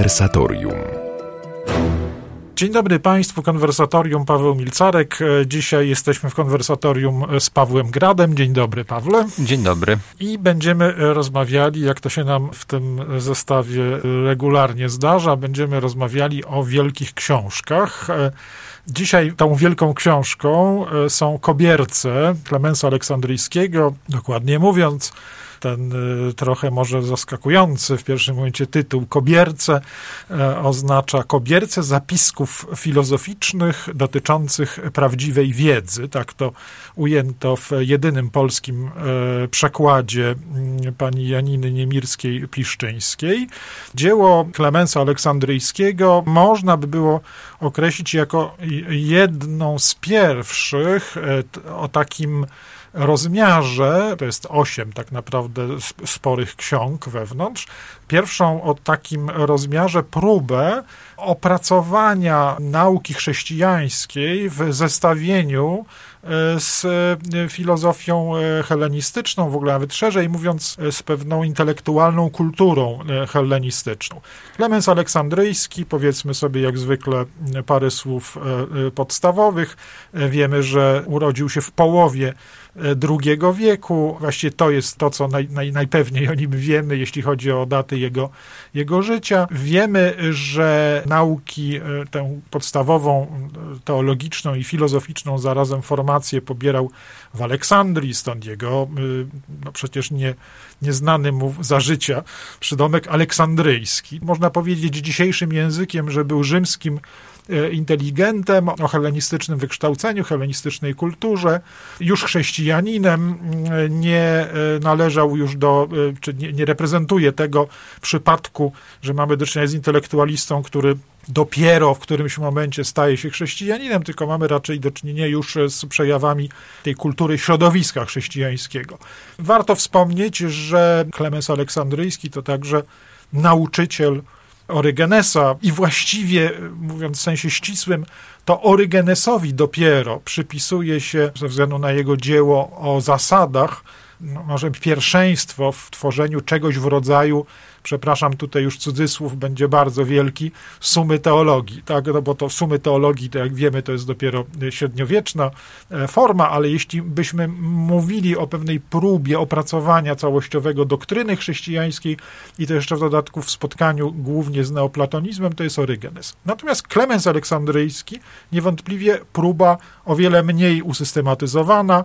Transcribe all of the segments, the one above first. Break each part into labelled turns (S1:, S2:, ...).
S1: Konwersatorium.
S2: Dzień dobry Państwu, Konwersatorium, Paweł Milcarek. Dzisiaj jesteśmy w konwersatorium z Pawłem Gradem. Dzień dobry, Pawle.
S3: Dzień dobry.
S2: I będziemy rozmawiali, jak to się nam w tym zestawie regularnie zdarza, będziemy rozmawiali o wielkich książkach. Dzisiaj tą wielką książką są Kobierce Klemensa Aleksandryjskiego, dokładnie mówiąc. Ten trochę może zaskakujący w pierwszym momencie tytuł Kobierce oznacza Kobierce zapisków filozoficznych dotyczących prawdziwej wiedzy. Tak to ujęto w jedynym polskim przekładzie pani Janiny Niemirskiej-Pliszczyńskiej. Dzieło Klemensa Aleksandryjskiego można by było określić jako jedną z pierwszych o takim rozmiarze, to jest 8 tak naprawdę sporych ksiąg wewnątrz, pierwszą o takim rozmiarze próbę opracowania nauki chrześcijańskiej w zestawieniu z filozofią hellenistyczną, w ogóle nawet szerzej mówiąc, z pewną intelektualną kulturą hellenistyczną. Klemens Aleksandryjski, powiedzmy sobie jak zwykle parę słów podstawowych. Wiemy, że urodził się w połowie II wieku. Właściwie to jest to, co najpewniej o nim wiemy, jeśli chodzi o daty jego życia. Wiemy, że nauki, tę podstawową, teologiczną i filozoficzną zarazem formację pobierał w Aleksandrii, stąd jego przecież nieznany mu za życia przydomek aleksandryjski. Można powiedzieć dzisiejszym językiem, że był rzymskim inteligentem o hellenistycznym wykształceniu, hellenistycznej kulturze, już chrześcijaninem, nie należał już czy nie reprezentuje tego przypadku, że mamy do czynienia z intelektualistą, który dopiero w którymś momencie staje się chrześcijaninem, tylko mamy raczej do czynienia już z przejawami tej kultury środowiska chrześcijańskiego. Warto wspomnieć, że Klemens Aleksandryjski to także nauczyciel Orygenesa i właściwie, mówiąc w sensie ścisłym, to Orygenesowi dopiero przypisuje się, ze względu na jego dzieło o zasadach, może pierwszeństwo w tworzeniu czegoś w rodzaju, przepraszam, tutaj już cudzysłów będzie bardzo wielki, sumy teologii, tak? No bo to sumy teologii, to jak wiemy, to jest dopiero średniowieczna forma, ale jeśli byśmy mówili o pewnej próbie opracowania całościowego doktryny chrześcijańskiej i to jeszcze w dodatku w spotkaniu głównie z neoplatonizmem, to jest Orygenes. Natomiast Klemens Aleksandryjski niewątpliwie próba o wiele mniej usystematyzowana,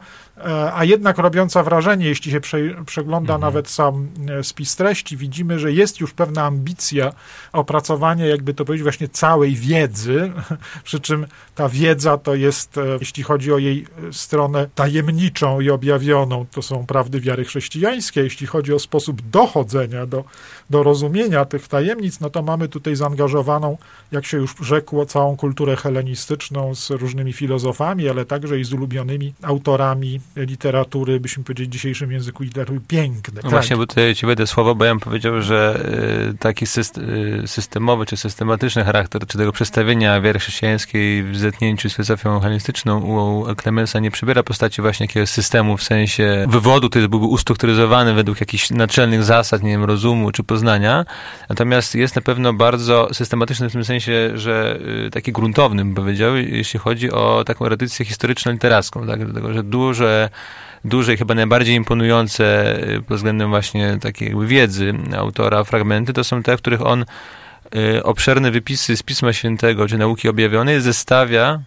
S2: a jednak robiąca wrażenie, jeśli się przegląda nawet sam spis treści, widzimy, że jest już pewna ambicja opracowania, jakby to powiedzieć, właśnie całej wiedzy, przy czym ta wiedza to jest, jeśli chodzi o jej stronę tajemniczą i objawioną, to są prawdy wiary chrześcijańskie. Jeśli chodzi o sposób dochodzenia do rozumienia tych tajemnic, no to mamy tutaj zaangażowaną, jak się już rzekło, całą kulturę hellenistyczną z różnymi filozofami, ale także i z ulubionymi autorami literatury, byśmy powiedzieli w dzisiejszym języku, literatury pięknej.
S3: No właśnie, bo tutaj ci wejdę słowo, bo ja bym powiedział, że taki systemowy czy systematyczny charakter, czy tego przedstawienia wiary chrześcijańskiej w zetknięciu z filozofią hellenistyczną u Klemensa nie przybiera postaci właśnie jakiegoś systemu w sensie wywodu, który byłby ustrukturyzowany według jakichś naczelnych zasad, nie wiem, rozumu czy poznania. Natomiast jest na pewno bardzo systematyczny w tym sensie, że taki gruntowny, bym powiedział, jeśli chodzi o taką erudycję historyczno-literacką, tak? Dlatego, że duże i chyba najbardziej imponujące pod względem właśnie takiej jakby wiedzy autora fragmenty to są te, w których on obszerne wypisy z Pisma Świętego czy nauki objawionej zestawia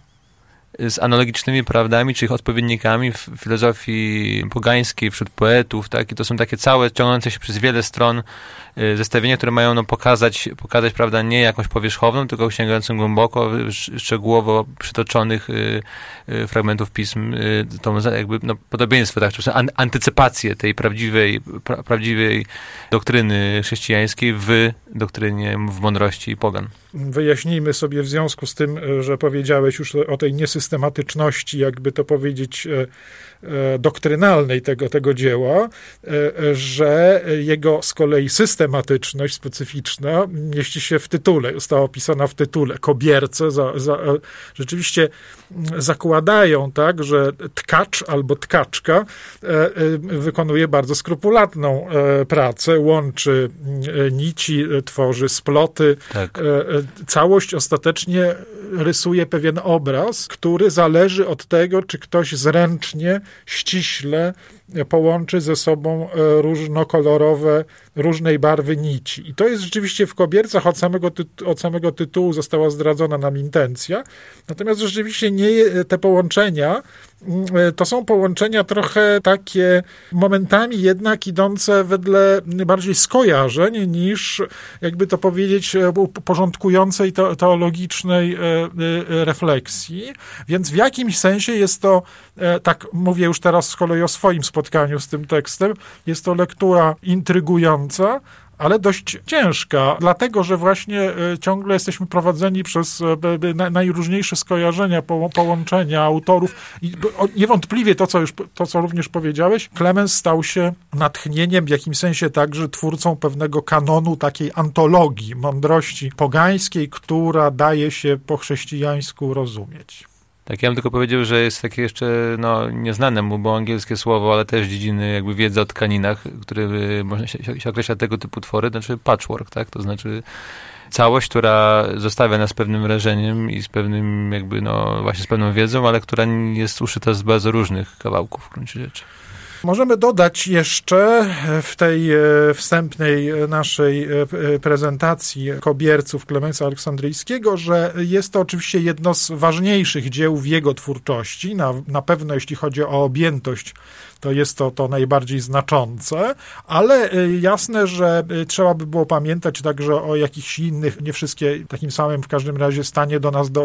S3: z analogicznymi prawdami, czy ich odpowiednikami w filozofii pogańskiej, wśród poetów, tak? I to są takie całe, ciągnące się przez wiele stron zestawienia, które mają pokazać, prawda, nie jakąś powierzchowną, tylko sięgającą głęboko, szczegółowo przytoczonych fragmentów pism, tą jakby podobieństwo, tak, czy antycypację tej prawdziwej doktryny chrześcijańskiej w doktrynie, w mądrości pogan.
S2: Wyjaśnijmy sobie w związku z tym, że powiedziałeś już o tej niesystematyczności, jakby to powiedzieć, doktrynalnej tego dzieła, że jego z kolei system systematyczność specyficzna mieści się w tytule, została opisana w tytule. Kobierce rzeczywiście zakładają, tak, że tkacz albo tkaczka wykonuje bardzo skrupulatną pracę, łączy nici, tworzy sploty. Tak. Całość ostatecznie rysuje pewien obraz, który zależy od tego, czy ktoś zręcznie, ściśle połączy ze sobą różnokolorowe, różnej barwy nici. I to jest rzeczywiście w Kobiercach od samego tytułu została zdradzona nam intencja. Natomiast rzeczywiście te połączenia to są połączenia trochę takie momentami jednak idące wedle bardziej skojarzeń niż, jakby to powiedzieć, porządkującej teologicznej refleksji. Więc w jakimś sensie jest to, tak mówię już teraz z kolei o swoim spotkaniu z tym tekstem, jest to lektura intrygująca, ale dość ciężka, dlatego, że właśnie ciągle jesteśmy prowadzeni przez najróżniejsze skojarzenia, połączenia autorów i niewątpliwie to, co również powiedziałeś, Klemens stał się natchnieniem w jakimś sensie także twórcą pewnego kanonu takiej antologii mądrości pogańskiej, która daje się po chrześcijańsku rozumieć.
S3: Tak, ja bym tylko powiedział, że jest takie jeszcze, nieznane mu, bo angielskie słowo, ale też dziedziny jakby wiedzy o tkaninach, które można się określa tego typu twory, znaczy patchwork, tak? To znaczy całość, która zostawia nas pewnym wrażeniem i z pewnym jakby, właśnie z pewną wiedzą, ale która jest uszyta z bardzo różnych kawałków w gruncie rzeczy.
S2: Możemy dodać jeszcze w tej wstępnej naszej prezentacji Kobierców Klemensa Aleksandryjskiego, że jest to oczywiście jedno z ważniejszych dzieł w jego twórczości. Na pewno jeśli chodzi o objętość, to jest to najbardziej znaczące, ale jasne, że trzeba by było pamiętać także o jakichś innych, nie wszystkie w takim samym w każdym razie stanie do nas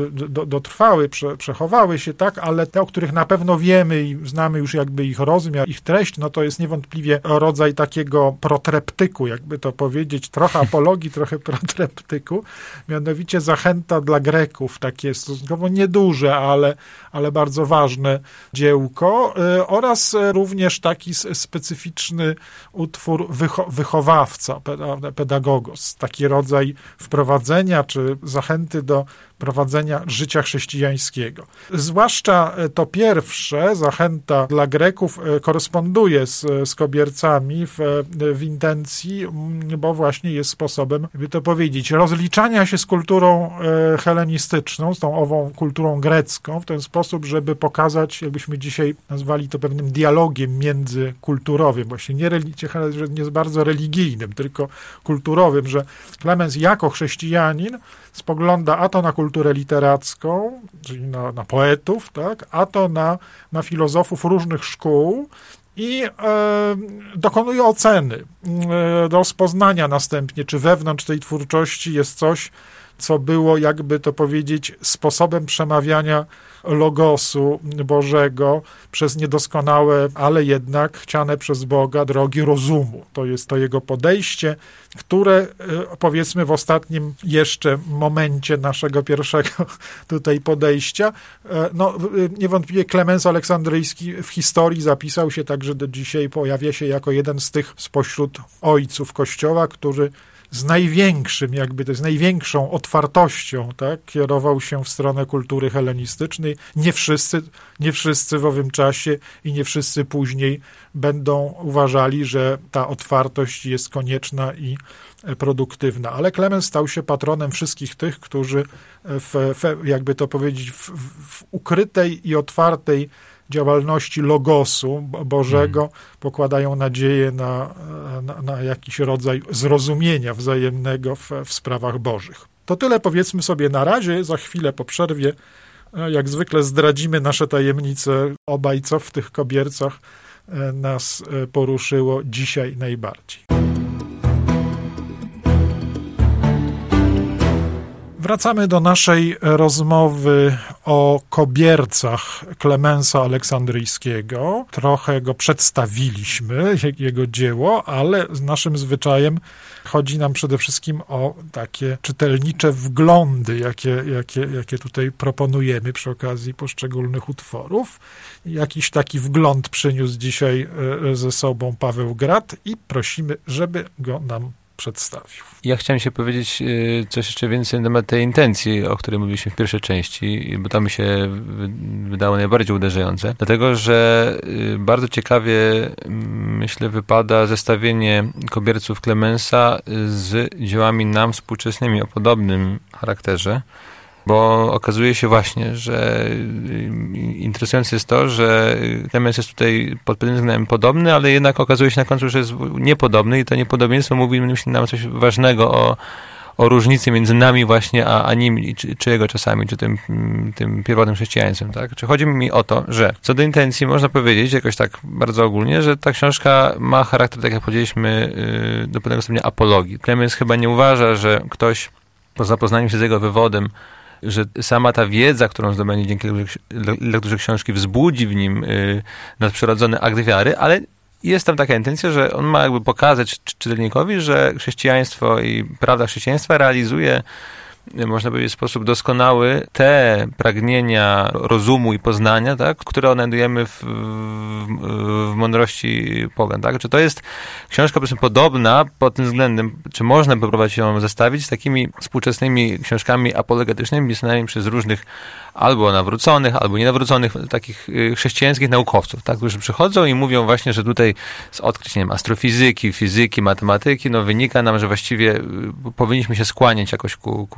S2: dotrwały, przechowały się, tak, ale te, o których na pewno wiemy i znamy już jakby ich rozmiar, ich treść, to jest niewątpliwie rodzaj takiego protreptyku, jakby to powiedzieć, trochę apologii, trochę protreptyku, mianowicie Zachęta dla Greków, takie stosunkowo nieduże, ale bardzo ważne dziełko, oraz również taki specyficzny utwór wychowawca, pedagogos, taki rodzaj wprowadzenia czy zachęty do prowadzenia życia chrześcijańskiego. Zwłaszcza to pierwsze, Zachęta dla Greków, koresponduje z Kobiercami w intencji, bo właśnie jest sposobem, by to powiedzieć, rozliczania się z kulturą helenistyczną, z tą ową kulturą grecką, w ten sposób, żeby pokazać, jakbyśmy dzisiaj nazwali to pewnym dialogiem międzykulturowym, właśnie nie bardzo religijnym, tylko kulturowym, że Klemens jako chrześcijanin spogląda a to na kulturę literacką, czyli na poetów, tak, a to na filozofów różnych szkół i dokonuje oceny, rozpoznania następnie, czy wewnątrz tej twórczości jest coś, co było, jakby to powiedzieć, sposobem przemawiania logosu Bożego przez niedoskonałe, ale jednak chciane przez Boga drogi rozumu. To jest to jego podejście, które powiedzmy w ostatnim jeszcze momencie naszego pierwszego tutaj podejścia, niewątpliwie Klemens Aleksandryjski w historii zapisał się także do dzisiaj, pojawia się jako jeden z tych spośród ojców Kościoła, który z największą otwartością, tak, kierował się w stronę kultury helenistycznej. Nie wszyscy w owym czasie i nie wszyscy później będą uważali, że ta otwartość jest konieczna i produktywna. Ale Klemens stał się patronem wszystkich tych, którzy jakby to powiedzieć, w ukrytej i otwartej działalności logosu Bożego pokładają nadzieję na jakiś rodzaj zrozumienia wzajemnego w sprawach bożych. To tyle powiedzmy sobie na razie. Za chwilę po przerwie jak zwykle zdradzimy nasze tajemnice obaj, co w tych Kobiercach nas poruszyło dzisiaj najbardziej. Wracamy do naszej rozmowy o kobiercach Klemensa Aleksandryjskiego. Trochę go przedstawiliśmy, jego dzieło, ale z naszym zwyczajem chodzi nam przede wszystkim o takie czytelnicze wglądy, jakie tutaj proponujemy przy okazji poszczególnych utworów. Jakiś taki wgląd przyniósł dzisiaj ze sobą Paweł Grad i prosimy, żeby go nam przedstawił.
S3: Ja chciałem się powiedzieć coś jeszcze więcej na temat tej intencji, o której mówiliśmy w pierwszej części, bo to mi się wydało najbardziej uderzające. Dlatego, że bardzo ciekawie, myślę, wypada zestawienie kobierców Klemensa z dziełami nam współczesnymi o podobnym charakterze. Bo okazuje się właśnie, że interesujące jest to, że Klemens jest tutaj pod pewnym względem podobny, ale jednak okazuje się na końcu, że jest niepodobny i to niepodobieństwo mówi nam coś ważnego o różnicy między nami właśnie, a nim, czy jego czasami, czy tym pierwotnym chrześcijaństwem. Tak? Czy chodzi mi o to, że co do intencji można powiedzieć jakoś tak bardzo ogólnie, że ta książka ma charakter, tak jak powiedzieliśmy, do pewnego stopnia apologii. Klemens chyba nie uważa, że ktoś po zapoznaniu się z jego wywodem, że sama ta wiedza, którą zdobędzie dzięki lekturze książki, wzbudzi w nim nadprzyrodzony akt wiary, ale jest tam taka intencja, że on ma jakby pokazać czytelnikowi, że chrześcijaństwo i prawda chrześcijaństwa realizuje, można powiedzieć, w sposób doskonały te pragnienia rozumu i poznania, tak, które odnajdujemy w mądrości pogan. Tak? Czy to jest książka po prostu podobna pod tym względem, czy można by próbować ją zestawić z takimi współczesnymi książkami apologetycznymi pisanymi przez różnych albo nawróconych, albo nienawróconych takich chrześcijańskich naukowców, tak, którzy przychodzą i mówią właśnie, że tutaj z odkryć, nie wiem, astrofizyki, fizyki, matematyki, wynika nam, że właściwie powinniśmy się skłaniać jakoś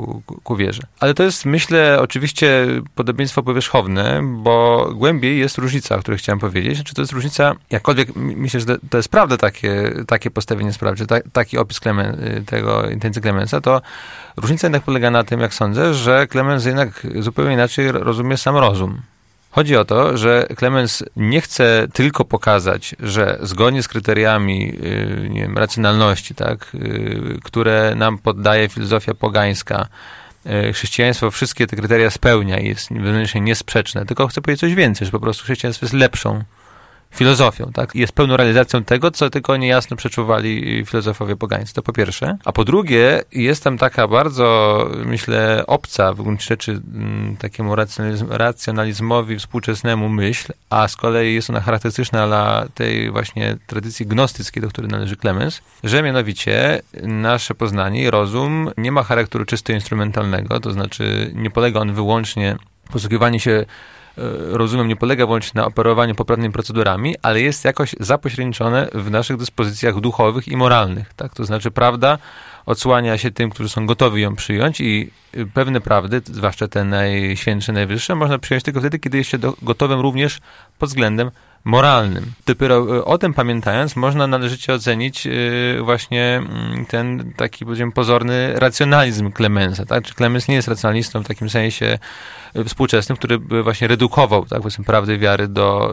S3: ku wierze. Ale to jest, myślę, oczywiście podobieństwo powierzchowne, bo głębiej jest różnica, o której chciałem powiedzieć. Znaczy, to jest różnica, jakkolwiek myślę, że to jest prawda takie postawienie sprawy, czy taki opis tego intencji Klemensa, to różnica jednak polega na tym, jak sądzę, że Klemens jednak zupełnie inaczej rozumie sam rozum. Chodzi o to, że Klemens nie chce tylko pokazać, że zgodnie z kryteriami, nie wiem, racjonalności, tak, które nam poddaje filozofia pogańska, chrześcijaństwo wszystkie te kryteria spełnia i jest wewnętrznie niesprzeczne, tylko chce powiedzieć coś więcej, że po prostu chrześcijaństwo jest lepszą filozofią, tak? Jest pełną realizacją tego, co tylko niejasno przeczuwali filozofowie pogańscy. To po pierwsze. A po drugie, jest tam taka bardzo, myślę, obca w gruncie rzeczy takiemu racjonalizmowi współczesnemu myśl, a z kolei jest ona charakterystyczna dla tej właśnie tradycji gnostyckiej, do której należy Klemens, że mianowicie nasze poznanie i rozum nie ma charakteru czysto instrumentalnego, to znaczy nie polega on wyłącznie, posługiwanie się rozumiem, nie polega wyłącznie na operowaniu poprawnymi procedurami, ale jest jakoś zapośredniczone w naszych dyspozycjach duchowych i moralnych. Tak? To znaczy prawda odsłania się tym, którzy są gotowi ją przyjąć i pewne prawdy, zwłaszcza te najświętsze, najwyższe, można przyjąć tylko wtedy, kiedy jest się gotowym również pod względem moralnym. Dopiero o tym pamiętając, można należycie ocenić właśnie ten taki, powiedzmy, pozorny racjonalizm Klemensa. Tak? Czy Klemens nie jest racjonalistą w takim sensie współczesnym, który by właśnie redukował, tak, powiedzmy, prawdy wiary do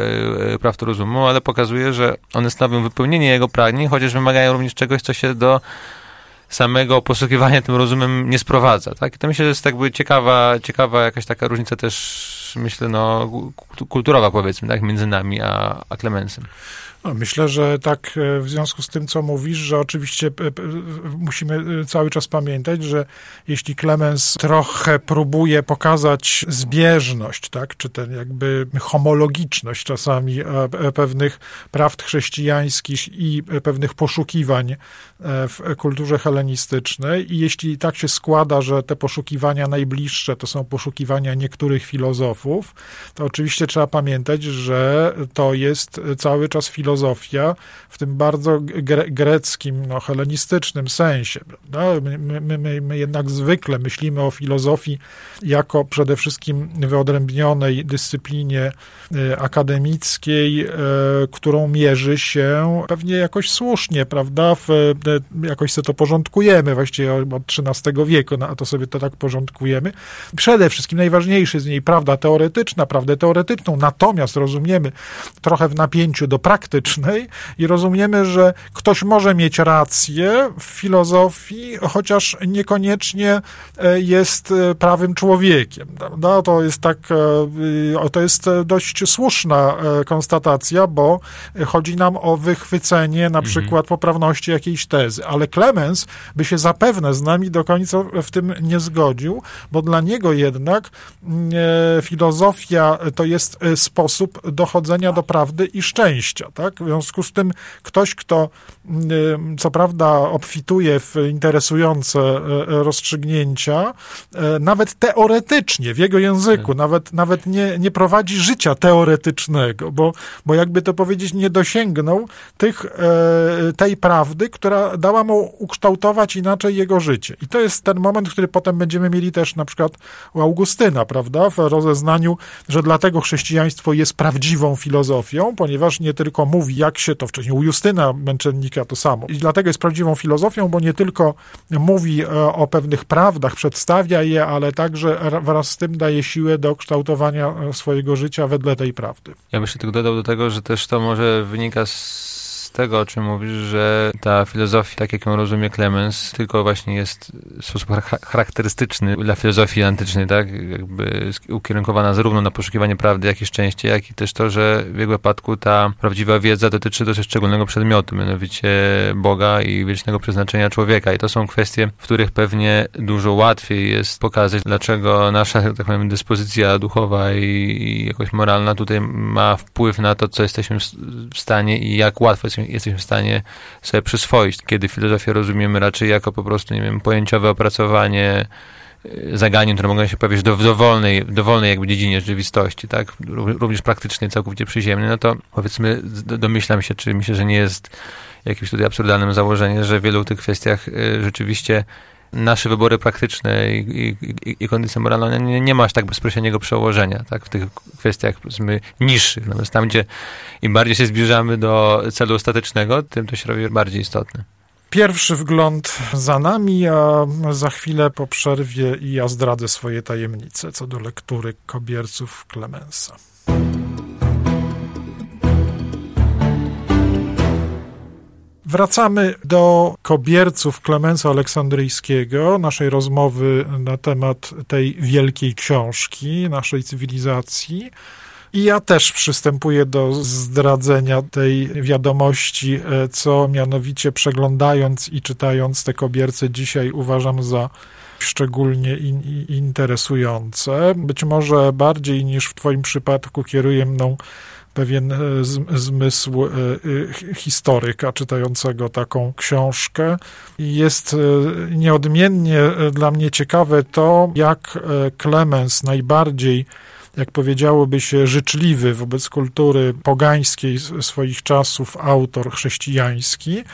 S3: praw rozumu, ale pokazuje, że one stanowią wypełnienie jego pragnień, chociaż wymagają również czegoś, co się do samego posługiwania tym rozumem nie sprowadza. Tak? I to myślę, że jest jakby ciekawa jakaś taka różnica też, myślę, kulturowa, powiedzmy, tak, między nami a Klemensem.
S2: No, myślę, że tak w związku z tym, co mówisz, że oczywiście musimy cały czas pamiętać, że jeśli Klemens trochę próbuje pokazać zbieżność, tak, czy ten jakby homologiczność czasami pewnych prawd chrześcijańskich i pewnych poszukiwań w kulturze helenistycznej i jeśli tak się składa, że te poszukiwania najbliższe to są poszukiwania niektórych filozofów, to oczywiście trzeba pamiętać, że to jest cały czas filozofia w tym bardzo greckim, helenistycznym sensie. Prawda? My jednak zwykle myślimy o filozofii jako przede wszystkim wyodrębnionej dyscyplinie akademickiej, którą mierzy się pewnie jakoś słusznie, prawda? Jakoś sobie to porządkujemy, właściwie od XIII wieku, a to sobie to tak porządkujemy. Przede wszystkim najważniejszy z niej prawdę teoretyczną, natomiast rozumiemy trochę w napięciu do praktycznej, teoretycznej i rozumiemy, że ktoś może mieć rację w filozofii, chociaż niekoniecznie jest prawym człowiekiem. No, to jest dość słuszna konstatacja, bo chodzi nam o wychwycenie na przykład poprawności jakiejś tezy, ale Clemens by się zapewne z nami do końca w tym nie zgodził, bo dla niego jednak filozofia to jest sposób dochodzenia do prawdy i szczęścia, tak? W związku z tym ktoś, kto co prawda obfituje w interesujące rozstrzygnięcia, nawet teoretycznie, w jego języku, nawet nie prowadzi życia teoretycznego, bo jakby to powiedzieć, nie dosięgnął tej prawdy, która dała mu ukształtować inaczej jego życie. I to jest ten moment, który potem będziemy mieli też na przykład u Augustyna, prawda, w rozeznaniu, że dlatego chrześcijaństwo jest prawdziwą filozofią, ponieważ nie tylko mówi, jak się to wcześniej, u Justyna Męczennika to samo. I dlatego jest prawdziwą filozofią, bo nie tylko mówi o pewnych prawdach, przedstawia je, ale także wraz z tym daje siłę do kształtowania swojego życia wedle tej prawdy.
S3: Ja bym się tylko dodał do tego, że też to może wynika z tego, o czym mówisz, że ta filozofia, tak jak ją rozumie Clemens, tylko właśnie jest w sposób charakterystyczny dla filozofii antycznej, tak? Jakby ukierunkowana zarówno na poszukiwanie prawdy, jak i szczęście, jak i też to, że w jego wypadku ta prawdziwa wiedza dotyczy dosyć szczególnego przedmiotu, mianowicie Boga i wiecznego przeznaczenia człowieka. I to są kwestie, w których pewnie dużo łatwiej jest pokazać, dlaczego nasza, tak powiem, dyspozycja duchowa i jakoś moralna tutaj ma wpływ na to, co jesteśmy w stanie i jak łatwo jesteśmy w stanie sobie przyswoić, kiedy filozofię rozumiemy raczej jako po prostu, nie wiem, pojęciowe opracowanie zagadnień, które mogą się pojawić w dowolnej jakby dziedzinie rzeczywistości, tak? Również praktycznie, całkowicie przyziemnej, no to powiedzmy, domyślam się, czy myślę, że nie jest jakimś tutaj absurdalnym założeniem, że w wielu tych kwestiach rzeczywiście nasze wybory praktyczne i kondycja moralna nie ma aż tak bezpośredniego przełożenia, tak, w tych kwestiach, powiedzmy, niższych. Natomiast tam, gdzie im bardziej się zbliżamy do celu ostatecznego, tym to się robi bardziej istotne.
S2: Pierwszy wgląd za nami, a za chwilę po przerwie i ja zdradzę swoje tajemnice co do lektury Kobierców Clemensa. Wracamy do Kobierców Klemensa Aleksandryjskiego, naszej rozmowy na temat tej wielkiej książki, naszej cywilizacji. I ja też przystępuję do zdradzenia tej wiadomości, co mianowicie przeglądając i czytając te Kobierce dzisiaj uważam za szczególnie interesujące. Być może bardziej niż w twoim przypadku kieruje mną pewien zmysł historyka czytającego taką książkę. Jest nieodmiennie dla mnie ciekawe to, jak Clemens najbardziej, jak powiedziałoby się, życzliwy wobec kultury pogańskiej swoich czasów autor chrześcijański,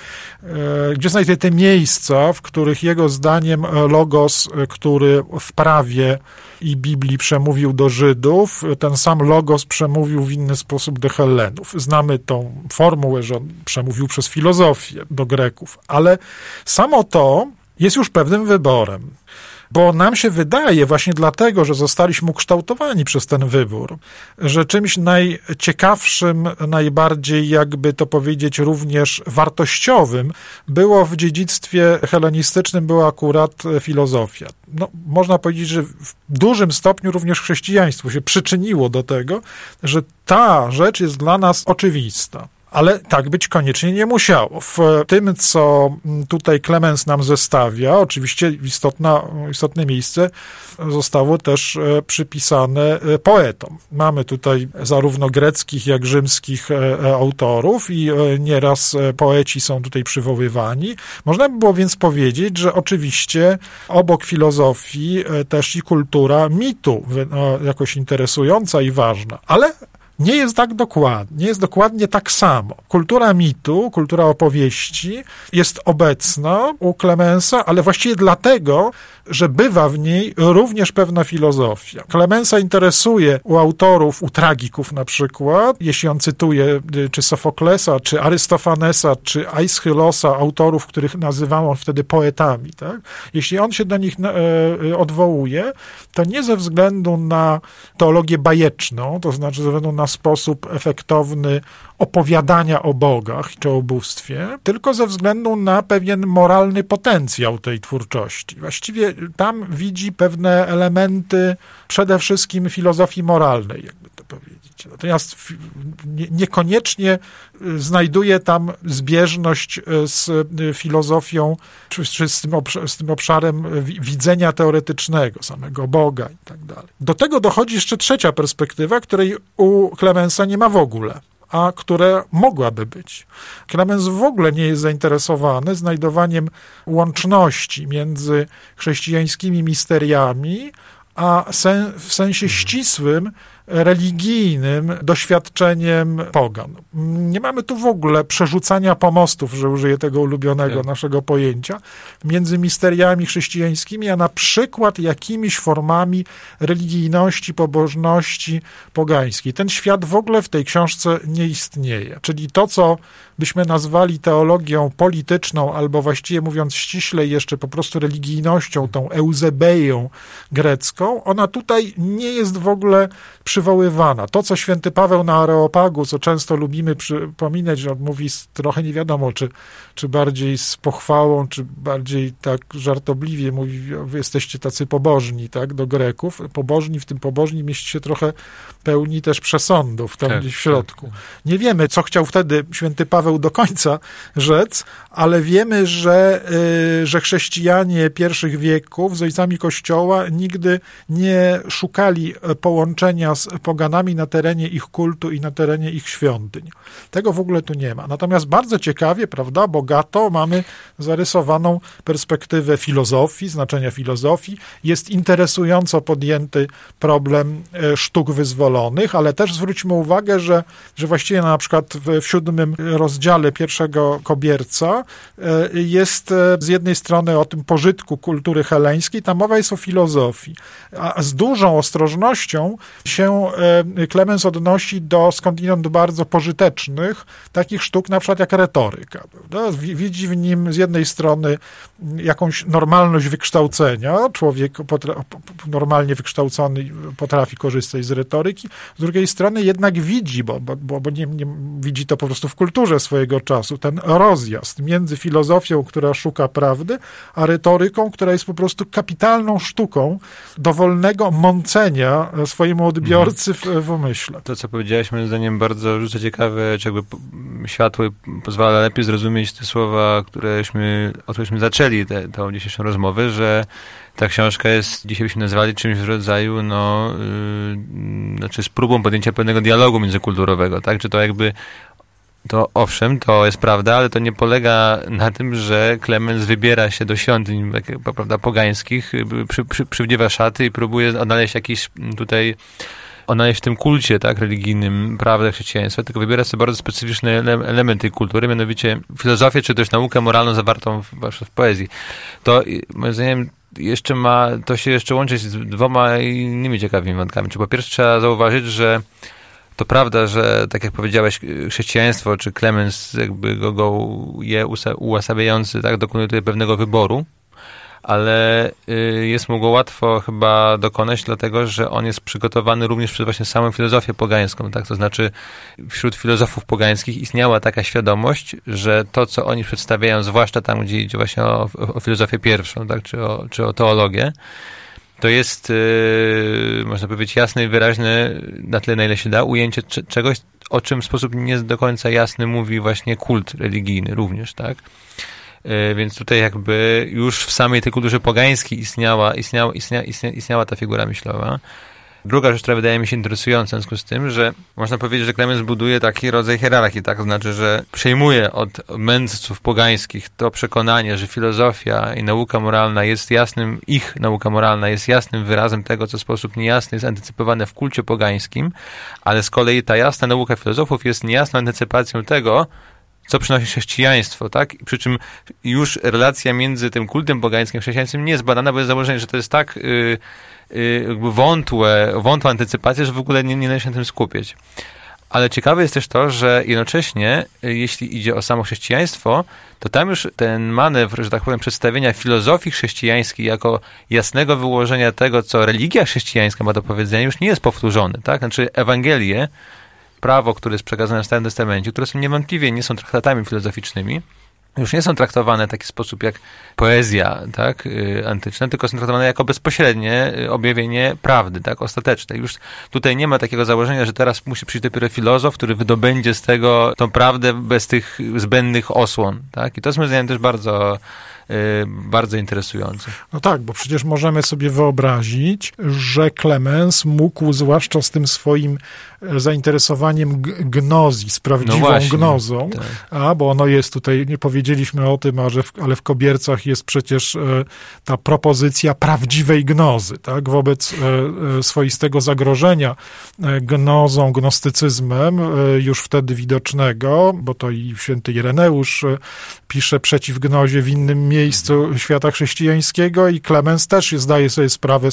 S2: gdzie znajduje te miejsca, w których jego zdaniem logos, który w prawie i Biblii przemówił do Żydów, ten sam logos przemówił w inny sposób do Hellenów. Znamy tą formułę, że on przemówił przez filozofię do Greków, ale samo to jest już pewnym wyborem. Bo nam się wydaje, właśnie dlatego, że zostaliśmy ukształtowani przez ten wybór, że czymś najciekawszym, najbardziej, jakby to powiedzieć, również wartościowym było w dziedzictwie helenistycznym była akurat filozofia. No, można powiedzieć, że w dużym stopniu również chrześcijaństwo się przyczyniło do tego, że ta rzecz jest dla nas oczywista. Ale tak być koniecznie nie musiało. W tym, co tutaj Clemens nam zestawia, oczywiście istotne miejsce zostało też przypisane poetom. Mamy tutaj zarówno greckich, jak rzymskich autorów i nieraz poeci są tutaj przywoływani. Można by było więc powiedzieć, że oczywiście obok filozofii też i kultura mitu jakoś interesująca i ważna, ale nie jest tak dokładnie, nie jest dokładnie tak samo. Kultura mitu, kultura opowieści jest obecna u Clemensa, ale właściwie dlatego, że bywa w niej również pewna filozofia. Clemensa interesuje u autorów, u tragików na przykład, jeśli on cytuje czy Sofoklesa, czy Arystofanesa, czy Aischylosa, autorów, których nazywał on wtedy poetami, tak? Jeśli on się do nich odwołuje, to nie ze względu na teologię bajeczną, to znaczy ze względu na sposób efektowny opowiadania o bogach czy o bóstwie, tylko ze względu na pewien moralny potencjał tej twórczości. Właściwie tam widzi pewne elementy przede wszystkim filozofii moralnej, jakby to powiedzieć. Natomiast niekoniecznie znajduje tam zbieżność z filozofią, czy z tym obszarem widzenia teoretycznego, samego Boga i tak dalej. Do tego dochodzi jeszcze trzecia perspektywa, której u Clemensa nie ma w ogóle, a która mogłaby być. Clemens w ogóle nie jest zainteresowany znajdowaniem łączności między chrześcijańskimi misteriami, a w sensie ścisłym, religijnym doświadczeniem pogan. Nie mamy tu w ogóle przerzucania pomostów, że użyję tego ulubionego naszego pojęcia, między misteriami chrześcijańskimi, a na przykład jakimiś formami religijności, pobożności pogańskiej. Ten świat w ogóle w tej książce nie istnieje. Czyli to, co byśmy nazwali teologią polityczną, albo właściwie mówiąc ściślej jeszcze po prostu religijnością, tą eusebeią grecką, ona tutaj nie jest w ogóle przywoływana. To, co święty Paweł na Areopagu, co często lubimy przypominać, że on mówi trochę nie wiadomo, czy bardziej z pochwałą, czy bardziej tak żartobliwie mówi, wy jesteście tacy pobożni, tak, do Greków. Pobożni, w tym pobożni mieści się trochę pełni też przesądów, tam gdzieś w środku. Nie wiemy, co chciał wtedy święty Paweł do końca rzec, ale wiemy, że chrześcijanie pierwszych wieków z ojcami Kościoła nigdy nie szukali połączenia z poganami na terenie ich kultu i na terenie ich świątyń. Tego w ogóle tu nie ma. Natomiast bardzo ciekawie, prawda, bogato mamy zarysowaną perspektywę filozofii, znaczenia filozofii. Jest interesująco podjęty problem sztuk wyzwolonych, ale też zwróćmy uwagę, że właściwie na przykład w 7 rozdziale pierwszego Kobierca jest z jednej strony o tym pożytku kultury heleńskiej, tam mowa jest o filozofii, a z dużą ostrożnością się Clemens odnosi do skądinąd bardzo pożytecznych takich sztuk, na przykład jak retoryka. Prawda? Widzi w nim z jednej strony jakąś normalność wykształcenia, człowiek normalnie wykształcony potrafi korzystać z retoryki, z drugiej strony jednak widzi, bo nie widzi to po prostu w kulturze swojego czasu, ten rozjazd między filozofią, która szuka prawdy, a retoryką, która jest po prostu kapitalną sztuką dowolnego mącenia swojemu odbiorcy w umyśle.
S3: To, co powiedziałeś, moim zdaniem bardzo rzuca ciekawe, czy jakby światło pozwala lepiej zrozumieć te słowa, od któreśmy zaczęli tę dzisiejszą rozmowę, że ta książka jest, dzisiaj byśmy nazwali czymś w rodzaju, z próbą podjęcia pewnego dialogu międzykulturowego, tak? Czy to jakby, to owszem, to jest prawda, ale to nie polega na tym, że Clemens wybiera się do świątyń, prawda, pogańskich, przywdziewa szaty i próbuje odnaleźć w tym kulcie, tak, religijnym prawdę chrześcijaństwa, tylko wybiera sobie bardzo specyficzne elementy tej kultury, mianowicie filozofię, czy też naukę moralną zawartą w poezji. To, moim zdaniem, to się jeszcze łączy z dwoma innymi ciekawymi wątkami. Czy po pierwsze trzeba zauważyć, że to prawda, że tak jak powiedziałeś, chrześcijaństwo, czy Clemens jakby go je uosabiający, tak, dokonuje tutaj pewnego wyboru, ale jest mu go łatwo chyba dokonać, dlatego, że on jest przygotowany również przez właśnie samą filozofię pogańską, tak? To znaczy wśród filozofów pogańskich istniała taka świadomość, że to, co oni przedstawiają, zwłaszcza tam, gdzie idzie właśnie o filozofię pierwszą, tak? Czy o teologię, to jest, można powiedzieć, jasne i wyraźne, na tyle, na ile się da, ujęcie czegoś, o czym w sposób nie do końca jasny mówi właśnie kult religijny również, tak? Więc tutaj jakby już w samej tej kulturze pogańskiej istniała ta figura myślowa. Druga rzecz, która wydaje mi się interesująca w związku z tym, że można powiedzieć, że Clemens buduje taki rodzaj hierarchii, tak? To znaczy, że przejmuje od mędrców pogańskich to przekonanie, że filozofia i nauka moralna nauka moralna jest jasnym wyrazem tego, co w sposób niejasny jest antycypowane w kulcie pogańskim, ale z kolei ta jasna nauka filozofów jest niejasną antycypacją tego, co przynosi chrześcijaństwo, tak? Przy czym już relacja między tym kultem pogańskim a chrześcijaństwem nie jest badana, bo jest założenie, że to jest tak jakby wątła antycypacja, że w ogóle nie należy się na tym skupiać. Ale ciekawe jest też to, że jednocześnie, jeśli idzie o samo chrześcijaństwo, to tam już ten manewr, że tak powiem, przedstawienia filozofii chrześcijańskiej jako jasnego wyłożenia tego, co religia chrześcijańska ma do powiedzenia, już nie jest powtórzony, tak? Znaczy Ewangelie prawo, które jest przekazane w Starym Testamencie, które są niewątpliwie nie są traktatami filozoficznymi, już nie są traktowane w taki sposób jak poezja, tak, antyczna, tylko są traktowane jako bezpośrednie objawienie prawdy, tak, ostateczne. Już tutaj nie ma takiego założenia, że teraz musi przyjść dopiero filozof, który wydobędzie z tego tą prawdę bez tych zbędnych osłon, tak. I to jest moim zdaniem też bardzo interesujące.
S2: No tak, bo przecież możemy sobie wyobrazić, że Klemens mógł, zwłaszcza z tym swoim zainteresowaniem gnozji, z prawdziwą gnozą, tak. Bo ono jest tutaj, nie powiedzieliśmy o tym, ale w Kobiercach jest przecież ta propozycja prawdziwej gnozy, tak, wobec swoistego zagrożenia gnozą, gnostycyzmem, już wtedy widocznego, bo to i święty Ireneusz pisze przeciw gnozie w innym miejscu świata chrześcijańskiego i Klemens też zdaje sobie sprawę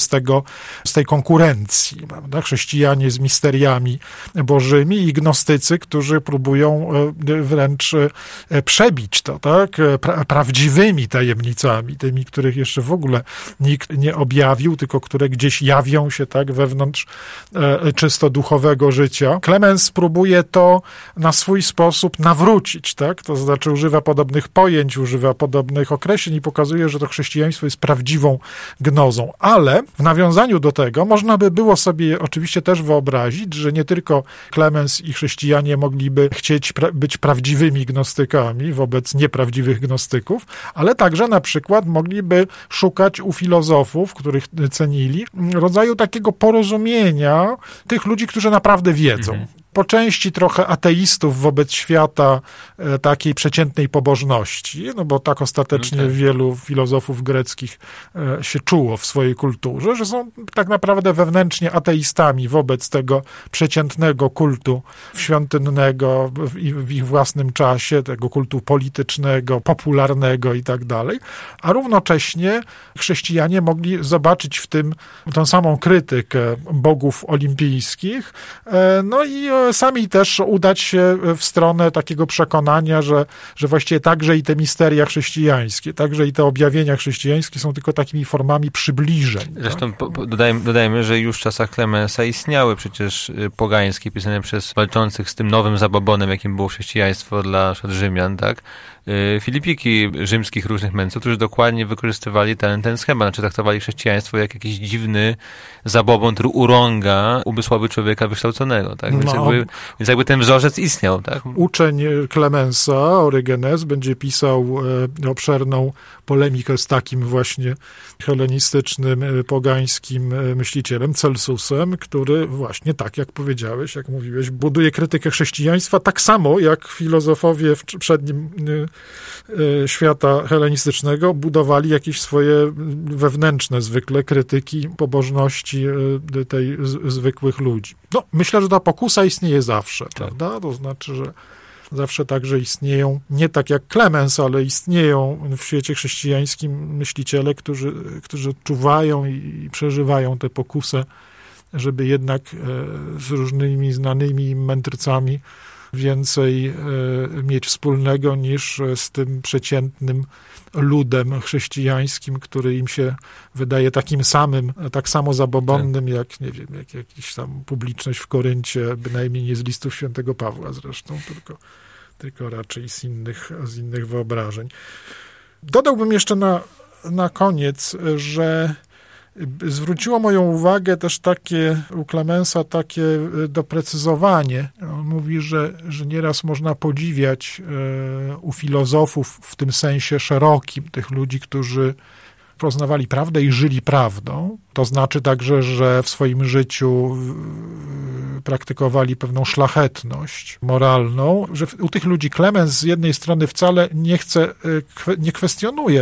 S2: z tej konkurencji, prawda? Chrześcijanie z misteriami bożymi i gnostycy, którzy próbują wręcz przebić to, tak? Prawdziwymi tajemnicami, tymi, których jeszcze w ogóle nikt nie objawił, tylko które gdzieś jawią się, tak, wewnątrz czysto duchowego życia. Klemens próbuje to na swój sposób nawrócić, tak? To znaczy używa podobnych pojęć, używa podobnych określeń i pokazuje, że to chrześcijaństwo jest prawdziwą gnozą. Ale w nawiązaniu do tego można by było sobie oczywiście też wyobrazić, że nie tylko Klemens i chrześcijanie mogliby chcieć być prawdziwymi gnostykami wobec nieprawdziwych gnostyków, ale także na przykład mogliby szukać u filozofów, których cenili, rodzaju takiego porozumienia tych ludzi, którzy naprawdę wiedzą. Po części trochę ateistów wobec świata takiej przeciętnej pobożności, no bo tak ostatecznie wielu filozofów greckich się czuło w swojej kulturze, że są tak naprawdę wewnętrznie ateistami wobec tego przeciętnego kultu świątynnego w ich własnym czasie, tego kultu politycznego, popularnego i tak dalej, a równocześnie chrześcijanie mogli zobaczyć w tym tą samą krytykę bogów olimpijskich, no i sami też udać się w stronę takiego przekonania, że właściwie także i te misteria chrześcijańskie, także i te objawienia chrześcijańskie są tylko takimi formami przybliżeń.
S3: Zresztą dodajmy, że już w czasach Klemensa istniały przecież pogańskie, pisane przez walczących z tym nowym zabobonem, jakim było chrześcijaństwo dla Rzymian, tak? Filipiki rzymskich różnych mędrców, którzy dokładnie wykorzystywali ten schemat, znaczy traktowali chrześcijaństwo jak jakiś dziwny zabobon, który urąga umysłowi człowieka wykształconego, tak? Więc jakby ten wzorzec istniał, tak?
S2: Uczeń Klemensa, Orygenes, będzie pisał obszerną polemikę z takim właśnie helenistycznym, pogańskim myślicielem, Celsusem, który właśnie tak, jak powiedziałeś, jak mówiłeś, buduje krytykę chrześcijaństwa tak samo, jak filozofowie w przednim świata helenistycznego budowali jakieś swoje wewnętrzne zwykle krytyki pobożności tej zwykłych ludzi. No, myślę, że ta pokusa istnieje zawsze, prawda? To znaczy, że zawsze także istnieją, nie tak jak Klemens, ale istnieją w świecie chrześcijańskim myśliciele, którzy odczuwają i przeżywają tę pokusę, żeby jednak z różnymi znanymi mędrcami więcej mieć wspólnego niż z tym przeciętnym ludem chrześcijańskim, który im się wydaje takim samym, tak samo zabobonnym, jak, nie wiem, jak jakiś tam publiczność w Koryncie, bynajmniej nie z listów świętego Pawła zresztą, tylko raczej z innych wyobrażeń. Dodałbym jeszcze na koniec, że zwróciło moją uwagę też u Klemensa takie doprecyzowanie. On mówi, że nieraz można podziwiać u filozofów w tym sensie szerokim tych ludzi, którzy poznawali prawdę i żyli prawdą. To znaczy także, że w swoim życiu praktykowali pewną szlachetność moralną, że u tych ludzi Klemens z jednej strony wcale nie kwestionuje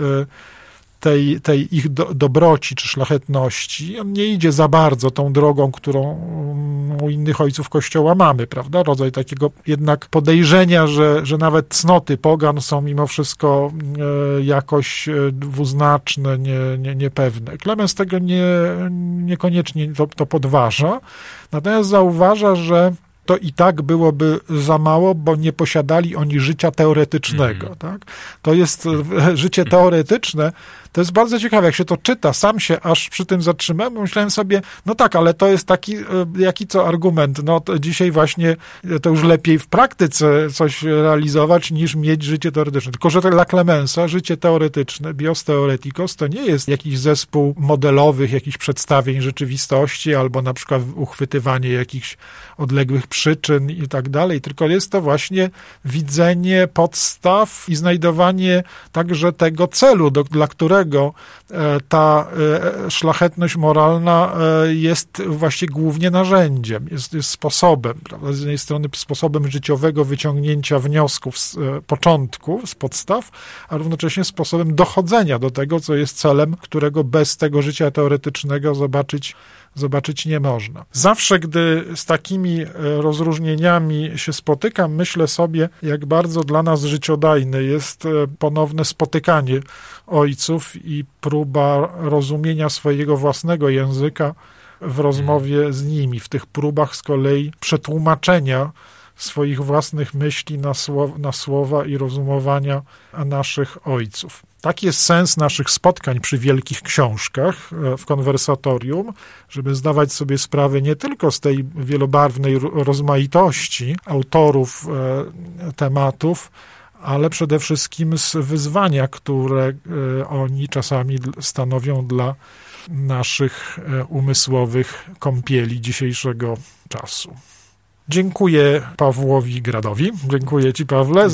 S2: tej ich dobroci czy szlachetności. On nie idzie za bardzo tą drogą, którą u innych ojców Kościoła mamy, prawda? Rodzaj takiego jednak podejrzenia, że nawet cnoty pogan są mimo wszystko jakoś dwuznaczne, niepewne. Klemens tego niekoniecznie to podważa, natomiast zauważa, że to i tak byłoby za mało, bo nie posiadali oni życia teoretycznego. Tak? To jest życie teoretyczne, to jest bardzo ciekawe, jak się to czyta, sam się aż przy tym zatrzymałem, myślałem sobie, no tak, ale to jest taki, jaki co argument, no to dzisiaj właśnie to już lepiej w praktyce coś realizować, niż mieć życie teoretyczne. Tylko, że dla Clemensa życie teoretyczne, bios theoreticos, to nie jest jakiś zespół modelowych, jakichś przedstawień rzeczywistości, albo na przykład uchwytywanie jakichś odległych przyczyn i tak dalej, tylko jest to właśnie widzenie podstaw i znajdowanie także tego celu, dla którego ta szlachetność moralna jest właśnie głównie narzędziem, jest sposobem, prawda? Z jednej strony sposobem życiowego wyciągnięcia wniosków z początku, z podstaw, a równocześnie sposobem dochodzenia do tego, co jest celem, którego bez tego życia teoretycznego zobaczyć nie można. Zawsze, gdy z takimi rozróżnieniami się spotykam, myślę sobie, jak bardzo dla nas życiodajne jest ponowne spotykanie ojców i próba rozumienia swojego własnego języka w rozmowie z nimi, w tych próbach z kolei przetłumaczenia swoich własnych myśli na słowa i rozumowania naszych ojców. Taki jest sens naszych spotkań przy wielkich książkach w konwersatorium, żeby zdawać sobie sprawę nie tylko z tej wielobarwnej rozmaitości autorów tematów, ale przede wszystkim z wyzwania, które oni czasami stanowią dla naszych umysłowych kąpieli dzisiejszego czasu. Dziękuję Pawłowi Gradowi. Dziękuję Ci, Pawle,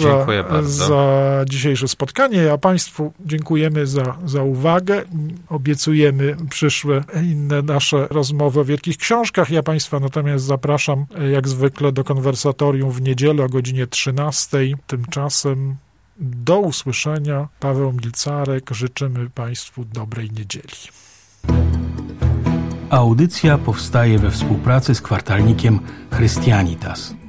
S2: za dzisiejsze spotkanie, a Państwu dziękujemy za uwagę. Obiecujemy przyszłe inne nasze rozmowy o wielkich książkach. Ja Państwa natomiast zapraszam jak zwykle do konwersatorium w niedzielę o godzinie 13:00. Tymczasem do usłyszenia. Paweł Milcarek. Życzymy Państwu dobrej niedzieli.
S1: Audycja powstaje we współpracy z kwartalnikiem Christianitas.